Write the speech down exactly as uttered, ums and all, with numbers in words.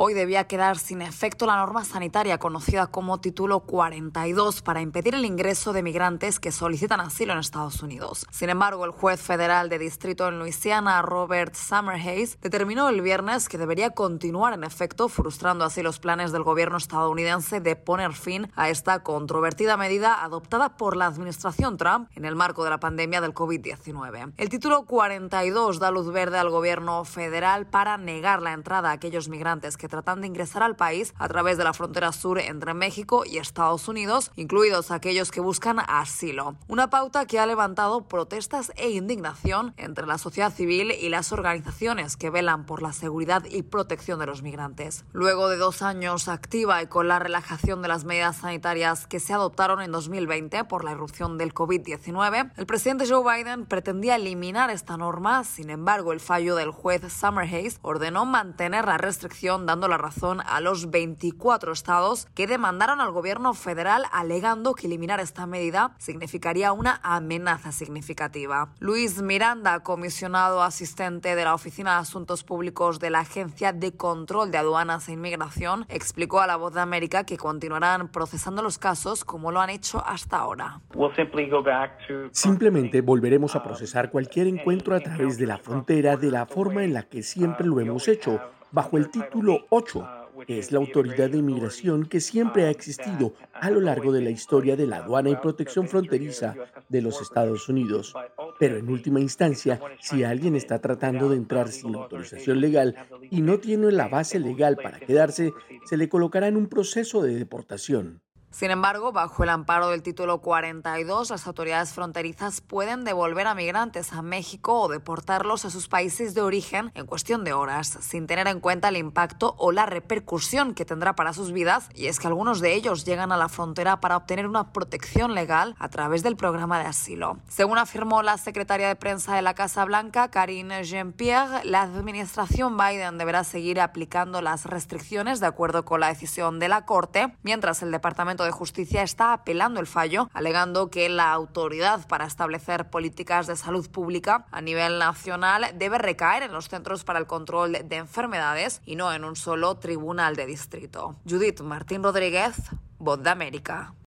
hoy debía quedar sin efecto la norma sanitaria conocida como Título cuarenta y dos para impedir el ingreso de migrantes que solicitan asilo en Estados Unidos. Sin embargo, el juez federal de distrito en Luisiana, Robert Summerhays, determinó el viernes que debería continuar en efecto, frustrando así los planes del gobierno estadounidense de poner fin a esta controvertida medida adoptada por la administración Trump en el marco de la pandemia del COVID diecinueve. El Título cuarenta y dos da luz verde al gobierno federal para negar la entrada a aquellos migrantes que tratan de ingresar al país a través de la frontera sur entre México y Estados Unidos, incluidos aquellos que buscan asilo. Una pauta que ha levantado protestas e indignación entre la sociedad civil y las organizaciones que velan por la seguridad y protección de los migrantes. Luego de dos años activa y con la relajación de las medidas sanitarias que se adoptaron en dos mil veinte por la irrupción del COVID diecinueve, el presidente Joe Biden pretendía eliminar esta norma. Sin embargo, el fallo del juez Summerhays ordenó mantener la restricción, dando la razón a los veinticuatro estados que demandaron al gobierno federal alegando que eliminar esta medida significaría una amenaza significativa. Luis Miranda, comisionado asistente de la Oficina de Asuntos Públicos de la Agencia de Control de Aduanas e Inmigración, explicó a La Voz de América que continuarán procesando los casos como lo han hecho hasta ahora. Simplemente volveremos a procesar cualquier encuentro a través de la frontera de la forma en la que siempre lo hemos hecho, bajo el Título ocho, que es la autoridad de inmigración que siempre ha existido a lo largo de la historia de la aduana y protección fronteriza de los Estados Unidos. Pero en última instancia, si alguien está tratando de entrar sin autorización legal y no tiene la base legal para quedarse, se le colocará en un proceso de deportación. Sin embargo, bajo el amparo del Título cuarenta y dos, las autoridades fronterizas pueden devolver a migrantes a México o deportarlos a sus países de origen en cuestión de horas, sin tener en cuenta el impacto o la repercusión que tendrá para sus vidas. Y es que algunos de ellos llegan a la frontera para obtener una protección legal a través del programa de asilo. Según afirmó la secretaria de prensa de la Casa Blanca, Karine Jean-Pierre, la administración Biden deberá seguir aplicando las restricciones de acuerdo con la decisión de la Corte, mientras el Departamento de Justicia está apelando el fallo, alegando que la autoridad para establecer políticas de salud pública a nivel nacional debe recaer en los Centros para el Control de Enfermedades y no en un solo tribunal de distrito. Judith Martín Rodríguez, Voz de América.